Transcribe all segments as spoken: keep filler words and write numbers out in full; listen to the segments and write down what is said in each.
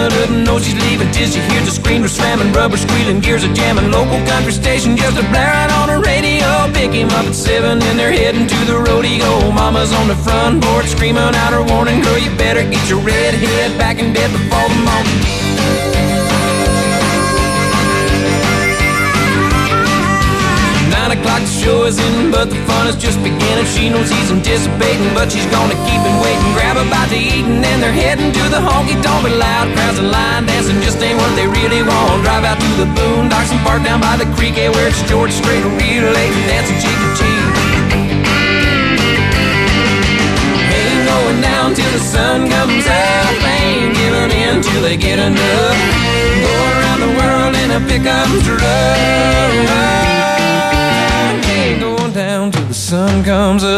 mama doesn't know she's leaving till she hears the screamer slamming, rubber squealing, gears are jamming. Local country station just a blaring on the radio. Pick him up at seven and they're heading to the rodeo. Mama's on the front porch screaming out her warning, girl, you better get your red head back in bed before the morning. Nine o'clock the show is in, but the fun is just beginning. She knows he's anticipating, but she's gonna keep him waiting. Grab a bite to eat and then they're heading to the honky-tonk. But loud crowds and line dancing just ain't what they really want. Drive out to the boondocks and park down by the creek, yeah, where it's George Strait real late and dancing cheek to cheek. Ain't going down till the sun comes up, ain't giving in till they get enough. Go around the world in a pickup truck, going down till the sun comes up.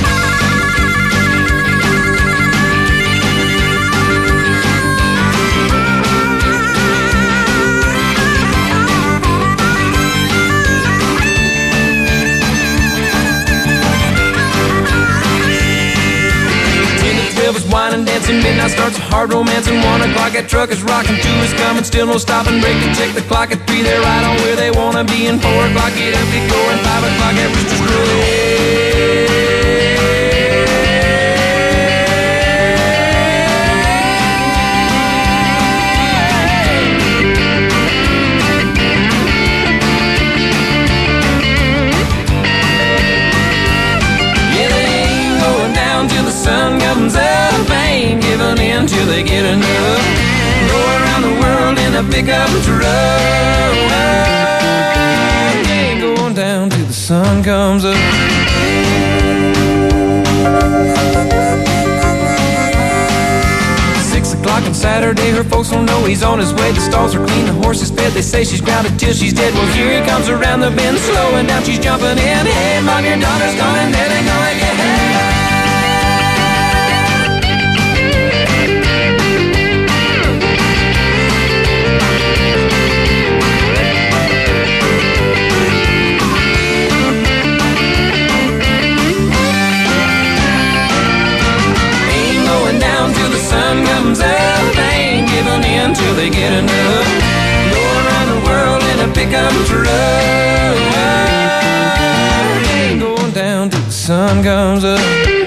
Wine and dancing, midnight starts a hard romance, and one o'clock that truck is rocking. Two is coming, still no stopping, break to check the clock. At three they're right on where they wanna be, and four o'clock get up, get going, five o'clock that rooster's crowing. Sun comes up, ain't giving in till they get enough. Go around the world in a pickup truck, ain't going down till the sun comes up. Six o'clock on Saturday, her folks don't know he's on his way. The stalls are clean, the horse is fed, they say she's grounded till she's dead. Well, here he comes around the bend, slowing down, she's jumping in. Hey, mom, your daughter's coming, then ain't gonna get hey. Sun comes up, ain't giving in till they get enough. Go around the world in a pickup truck, ain't going down till the sun comes up.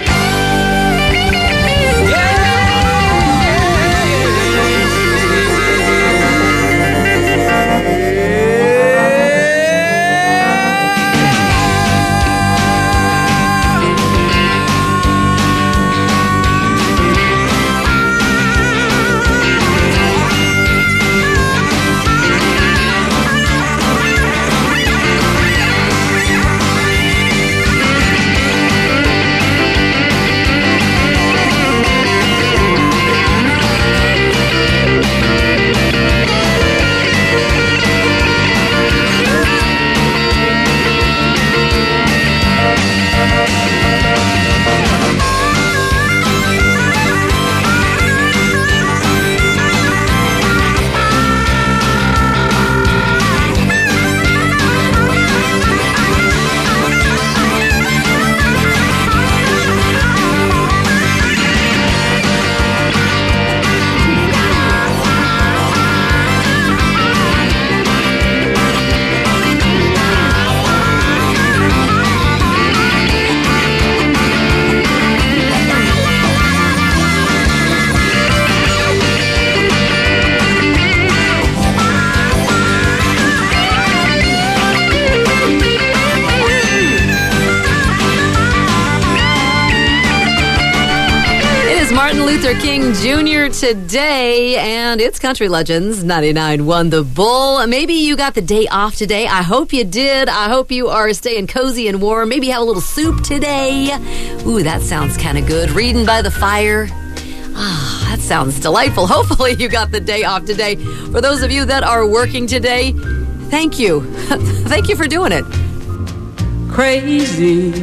Luther King Junior today, and it's Country Legends ninety-nine point one The Bull. Maybe you got the day off today. I hope you did. I hope you are staying cozy and warm. Maybe have a little soup today. Ooh, that sounds kind of good. Reading by the fire. Ah, that sounds delightful. Hopefully you got the day off today. For those of you that are working today, thank you. Thank you for doing it. Crazy.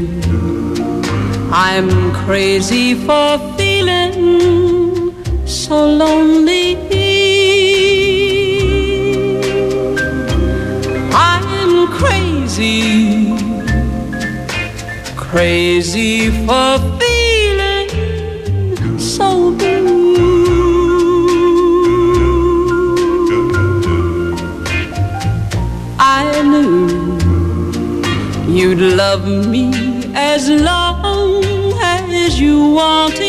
I'm crazy for feeling so lonely. I'm crazy, crazy for feeling so blue. love me as long as you wanted,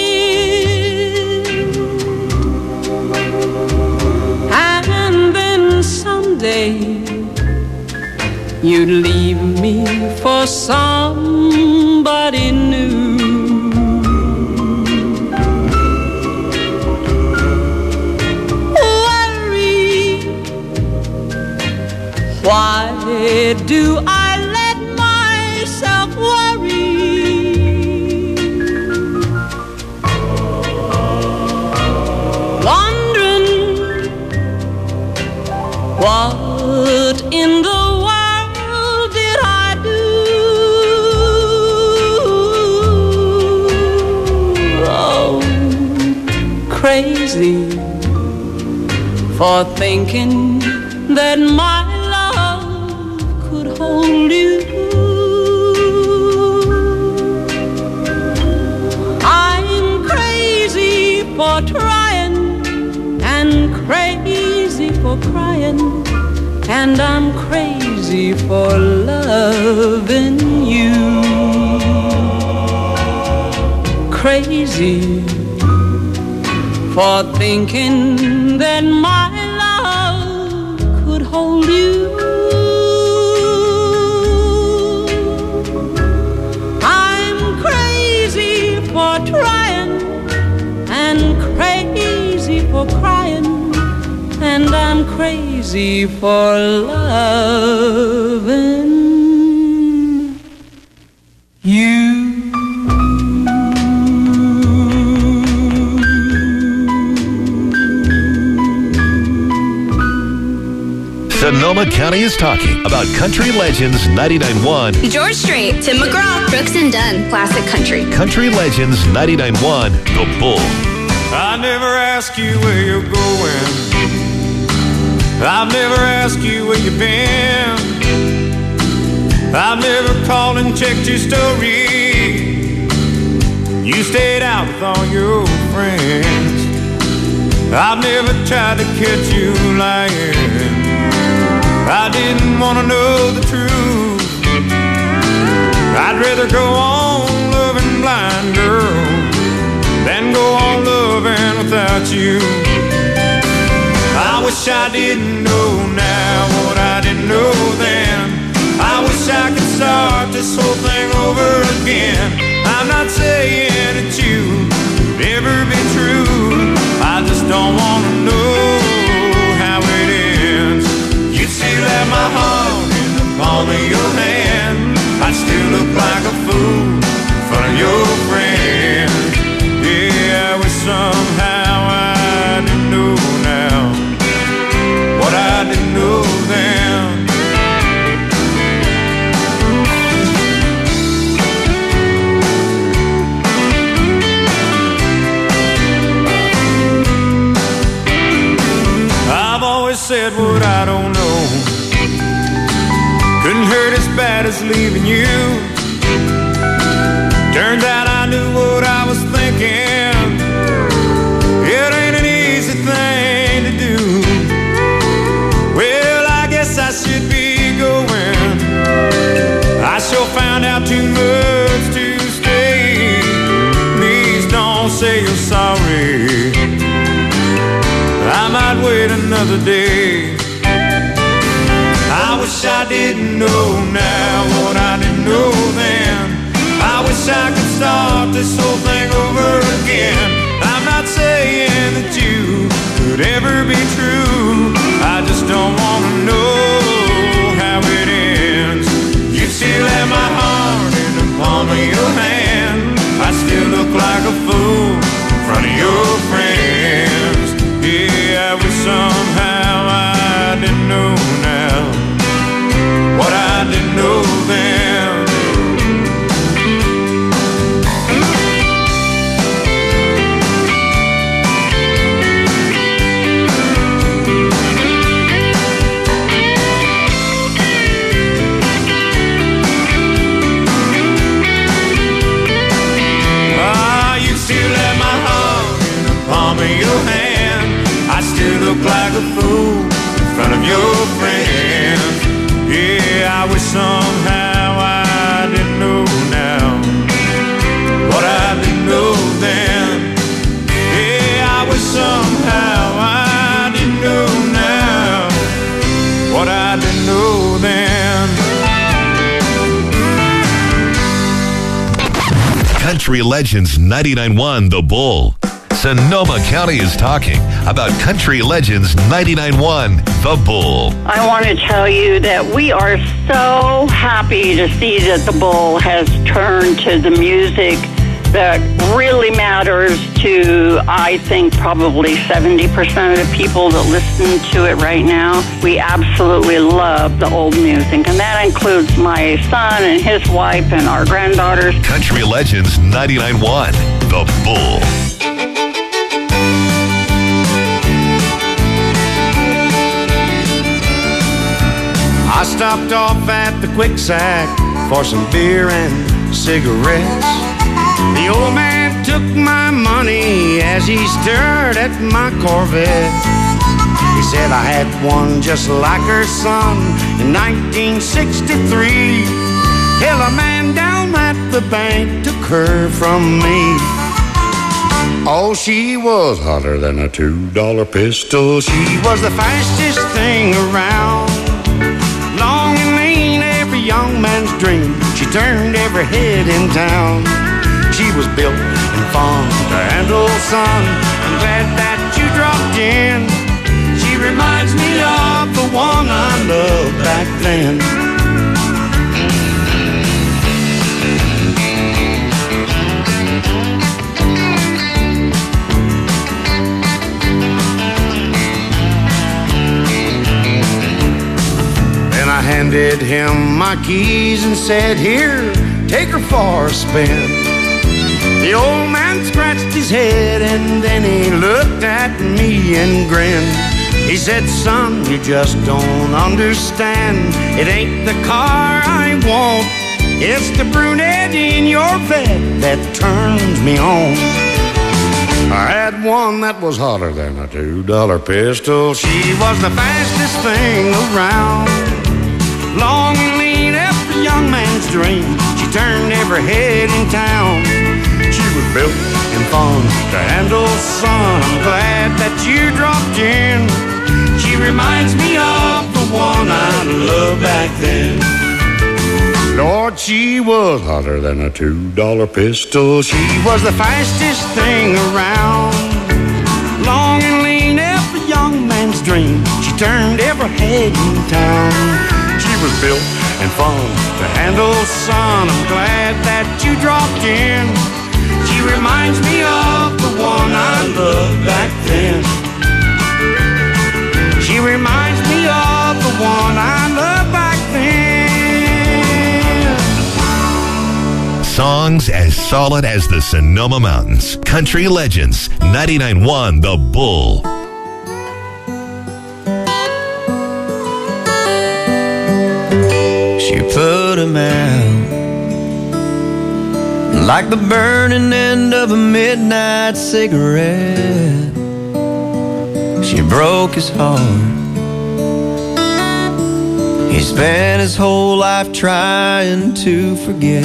and then someday you'd leave me for somebody new. Worry, why do I let myself worry? Wondering what in the world did I do? Oh, crazy for thinking that my love could hold you. I'm crazy for trying and crazy for crying, and I'm crazy for loving you. Crazy for thinking that my love could hold you. I'm crazy for trying and crazy for crying, and I'm crazy for loving you. Sonoma County is talking about Country Legends ninety-nine point one. George Strait, Tim McGraw, Brooks and Dunn, Classic Country. Country Legends ninety-nine point one, The Bull. I never ask you where you're going. I've never asked you where you've been. I've never called and checked your story. You stayed out with all your friends. I've never tried to catch you lying. I didn't want to know the truth. I'd rather go on loving blind, girl, than go on loving without you. I wish I didn't know now what I didn't know then. I wish I could start this whole thing over again. I'm not saying that you would ever be true. I just don't want to know how it ends. You still have my heart in the palm of your hand. I still look like a fool in front of your friends. Yeah, I wish somehow I didn't know now what I didn't know then. I've always said what I don't know. Couldn't hurt as bad as leaving you. Turns out I knew what I was thinking. It ain't an easy thing to do. Well, I guess I should be going. I sure found out too much to stay. Please don't say you're sorry. I might wait another day. I wish I didn't know now what I didn't know then. I wish I could start this whole thing over again. I'm not saying that you could ever be true. I just don't want to know how it ends. You still have my heart in the palm of your hand. I still look like a fool in front of your friends. Yeah, I wish somehow I didn't know now what I didn't know then. Ah, you still have my heart in the palm of your hand. I still look like a fool in front of your friends. Yeah, I wish somehow I didn't Country Legends ninety-nine point one The Bull. Sonoma County is talking about Country Legends ninety-nine point one The Bull. I want to tell you that we are so happy to see that the Bull has turned to the music that really matters to, I think, probably seventy percent of the people that listen to it right now. We absolutely love the old music, and that includes my son and his wife and our granddaughters. Country Legends ninety-nine point one The Bull. I stopped off at the Quick Sack for some beer and cigarettes. The old man took my money as he stared at my Corvette. He said I had one just like her son in nineteen sixty-three. Hell, a man down at the bank took her from me. Oh, she was hotter than a two-dollar pistol. She was the fastest thing around. Long and lean, every young man's dream. She turned every head in town. She was built and fun to handle, son. I'm glad that you dropped in. She reminds me of the one I loved back then. Then I handed him my keys and said, here, take her for a spin. The old man scratched his head and then he looked at me and grinned. He said, son, you just don't understand. It ain't the car I want. It's the brunette in your bed that turns me on. I had one that was hotter than a two-dollar pistol. She was the fastest thing around. Long and lean, every young man's dream. She turned every head in town. She was built and fun to handle, son. I'm glad that you dropped in. She reminds me of the one I loved back then. Lord, she was hotter than a two-dollar pistol. She was the fastest thing around. Long and lean, every young man's dream. She turned every head in town. She was built and fun to handle, son. I'm glad that you dropped in. She reminds me of the one I loved back then. She reminds me of the one I loved back then. Songs as solid as the Sonoma Mountains. Country Legends ninety-nine point one The Bull. She put him out like the burning end of a midnight cigarette. She broke his heart. He spent his whole life trying to forget.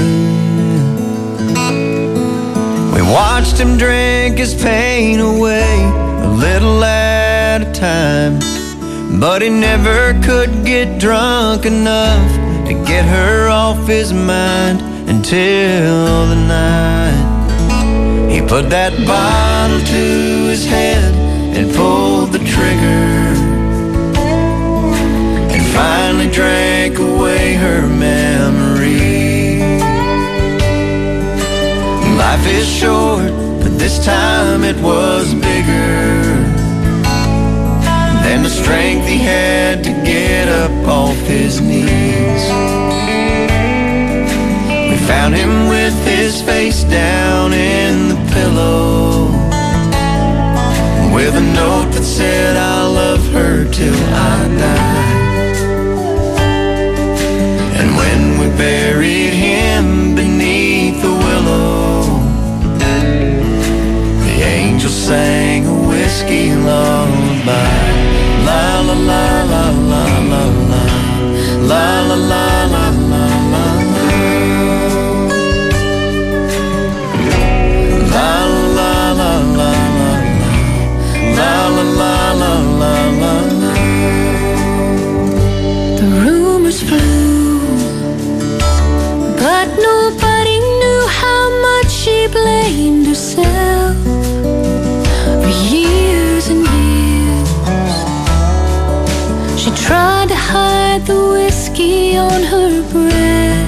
We watched him drink his pain away a little at a time, but he never could get drunk enough to get her off his mind until the night he put that bottle to his head and pulled the trigger and finally drank away her memory. Life is short, but this time it was bigger than the strength he had to get up off his knees. We found him with his face down in the pillow, with a note that said, I'll love her till I die. And when we buried him beneath the willow, the angel sang a whiskey lullaby. La la la la la la la, la la la la la la, la la la la la, la la la la la la la. The rumors flew, lay on her breast.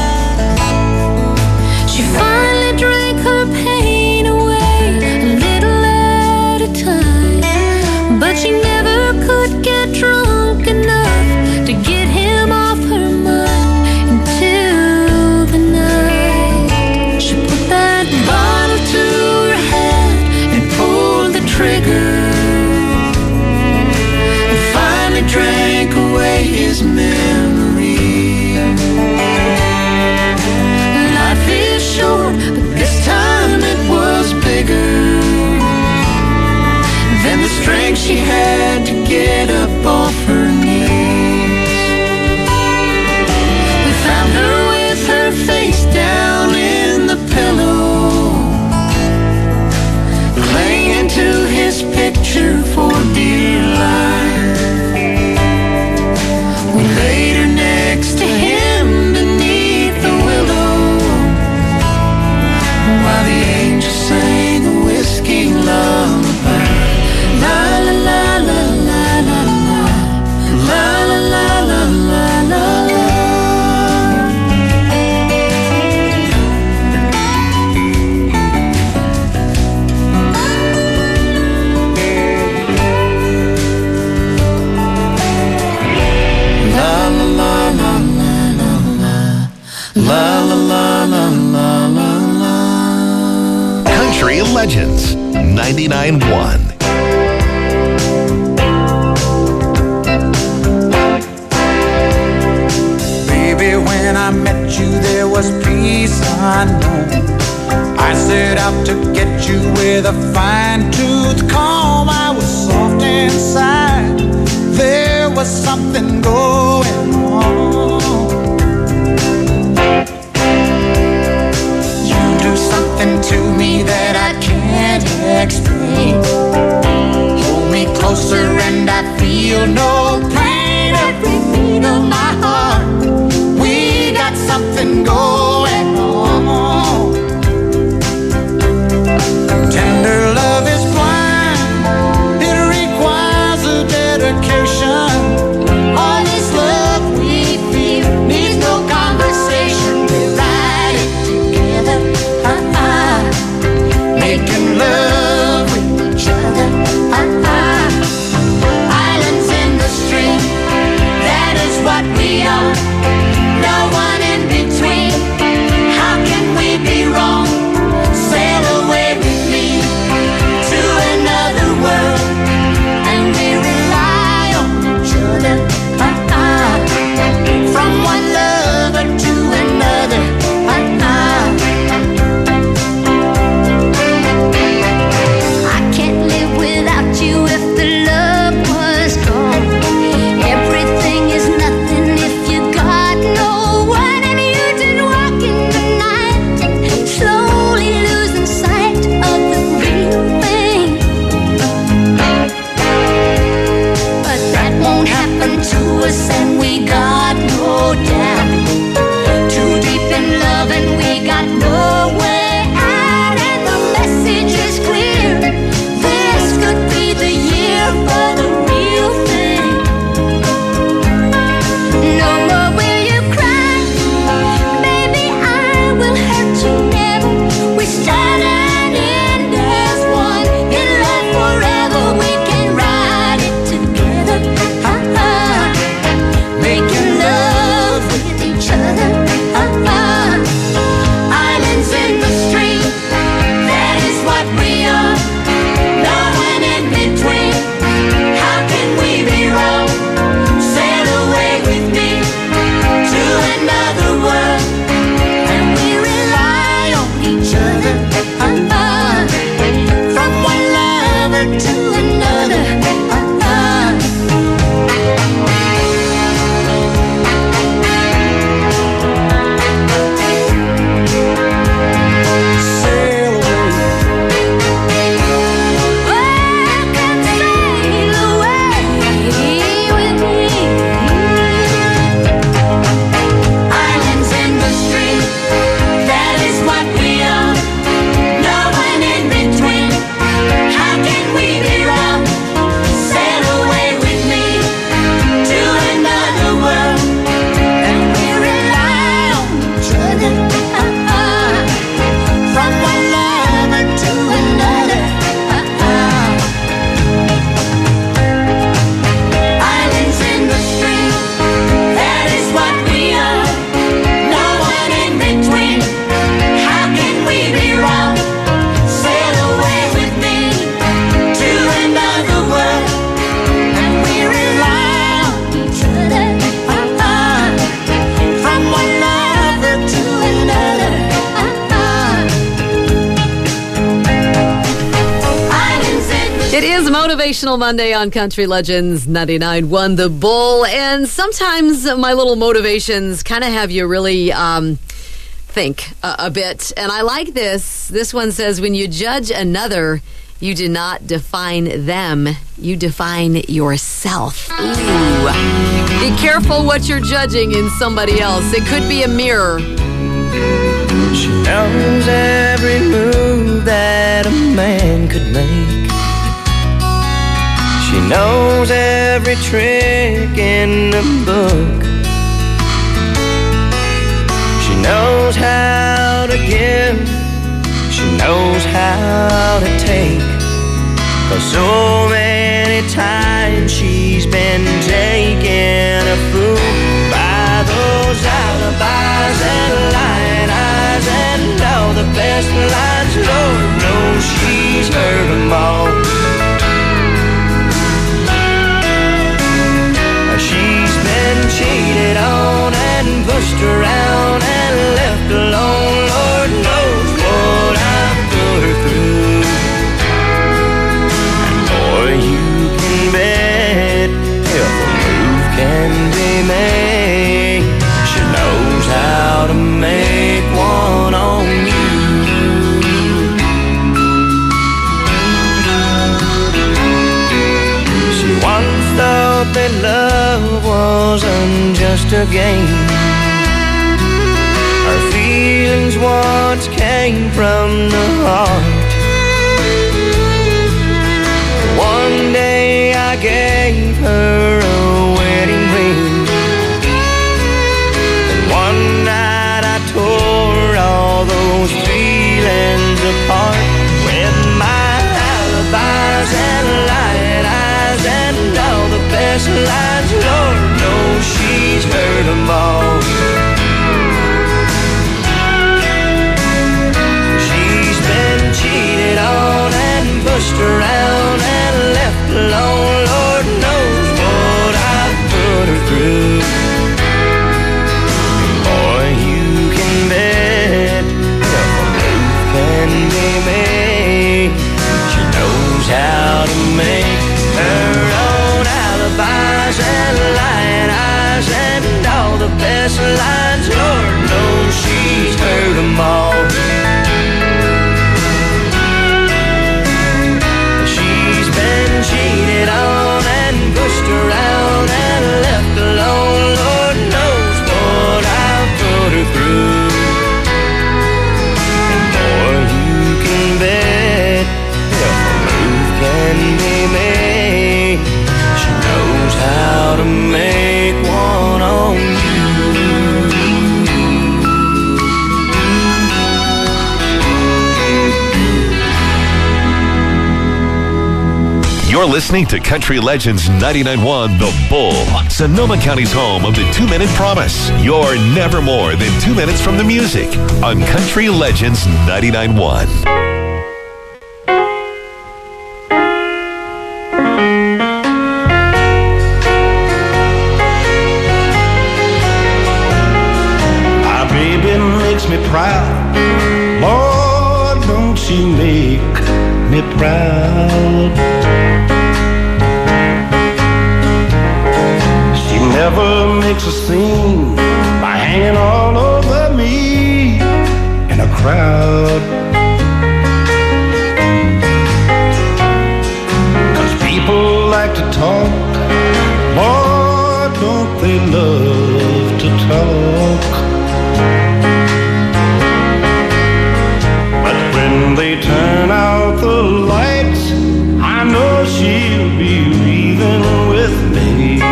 She finally drank her pain away, a little at a time. But she never could get drunk enough to get him off her mind until the night she put that bottle to her head and pulled the trigger. Drank away his memory. Life is short, but this time it was bigger than the strength she had to get up off her knees. We found her with her face down in the pillow, laying to his picture for dear life. Later next to him beneath the willow, while the angels sang a whiskey lullaby. La la la la la la la, la la la la la la la. La la la la la la la. Country Legends ninety-nine point one. Baby, when I met you, there was peace unknown. I set out to get you with a fine-tooth comb. I was soft inside. There was something going on. To me that I can't explain. Hold me closer and I feel no pain. Every beat of my heart, we got something going on. Tender love is blind, it requires a dedication. All this love we feel needs no conversation. We ride it together. Making love with each other. Ah-ah. Islands in the stream, that is what we are. No one in between. How can we be wrong? Sail away with me to another world, and we rely on each other. Ah-ah. From one lover to another. Ah-ah. You if the love was gone. Everything is nothing if you got no one. And you did walk in the night, slowly losing sight of the real thing. But that won't happen to us, and we got no doubt. Too deep in love and we got no way out. And the message is clear. This could be the year for the real thing. No more will you cry, baby, I will hurt you never. We start and end as one. In love forever, we can ride it together. Ah-ah. Making love with each other. Ah-ah. Islands in the stream, that is what we are. No one in between. How can we be wrong? Sail away with me to another world, and we rely on each other. It is Motivational Monday on Country Legends ninety-nine point one The Bull, and sometimes my little motivations kind of have you really um, think a, a bit. And I like this. This one says, when you judge another, you do not define them, you define yourself. Ooh. Be careful what you're judging in somebody else. It could be a mirror. She knows every move that a man could make. She knows every trick in the book. She knows how to give. She knows how to take. 'Cause so many times she's been taken a fool by those alibis and lying eyes and all the best lines. Lord knows she's heard them all. She's been cheated on and pushed around and left alone. Lord knows what I've put her through. And boy, you can bet if a move can be made, she knows how to make one on you. She once thought that love wasn't just a game. Her feelings once came from the heart. One day I gave her a wedding ring, and one night I tore all those feelings apart with my alibis and lying eyes and all the best lines. Lord knows she's heard them all. She's been cheated on and pushed around and left alone. Lord knows what I've put her through. Boy, you can bet if a move can be made, she knows how to make her own alibis and lying eyes and all the best lines. Lord knows she's heard them all. She's been cheated on and pushed around and left alone. Lord knows what I've put her through. And boy, you can bet if a move can be made, she knows how to make one on you. You're listening to Country Legends ninety-nine point one The Bull, Sonoma County's home of the two-minute promise. You're never more than two minutes from the music on Country Legends ninety-nine point one. Me proud, Lord, don't you make me proud. She never makes a scene by hanging all over me in a crowd. 'Cause people like to talk, Lord, don't they love to talk. When they turn out the lights, I know she'll be leaving with me.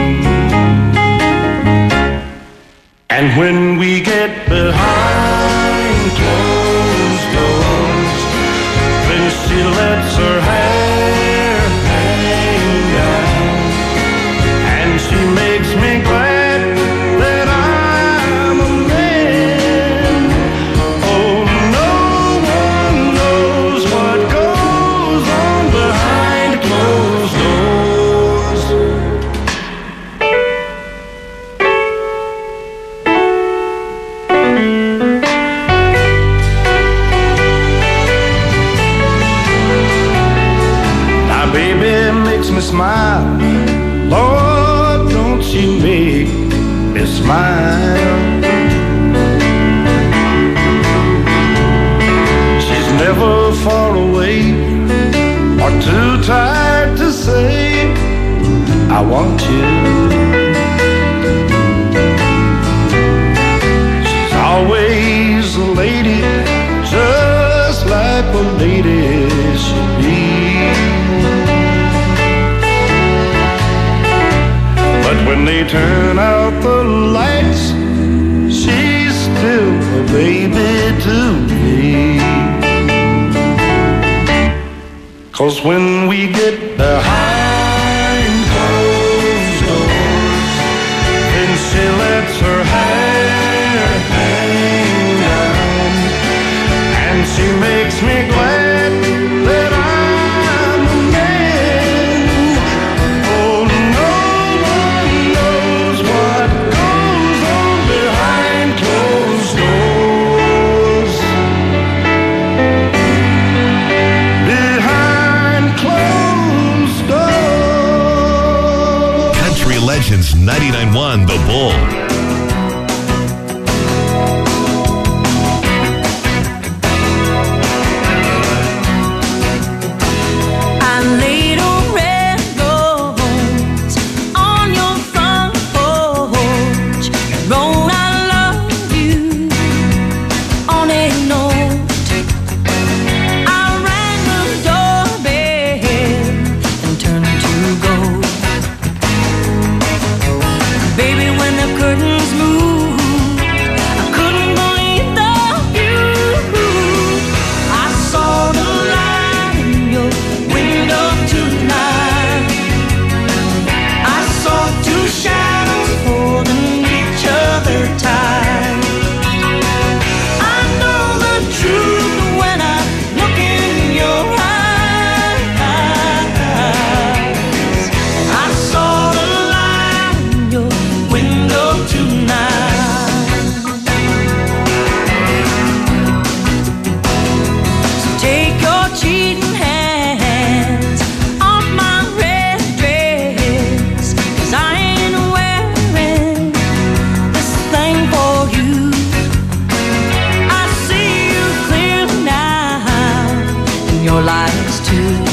And when we get behind closed doors, then she lets her hair hang down, and she makes me glad that I'm a man. Oh, no one knows what goes on behind closed doors. me smile. Lord, don't you make me smile. She's never far away or too tired to say, I want you. She's always a lady, just like a lady should be. But when they turn out the lights, she's still a baby to me. 'Cause when we get behind closed doors, then she lets her hair hang down, and she makes me glad that I'm a man. Oh, no one knows what goes on behind closed doors. Behind closed doors. Country Legends ninety-nine point one The Bull. I laid a red rose on your front porch, wrote I love you on a note. I rang the doorbell and turned to gold. Baby, when the curtains moved, I couldn't believe the view. I saw the light in your window tonight. I saw two shadows holding each other tight. I know the truth when I look in your eyes. I saw the light in your window tonight. So take your cheating hands off my red dress, 'cause I ain't wearing this thing for you. I see you clearly now, and your lies too.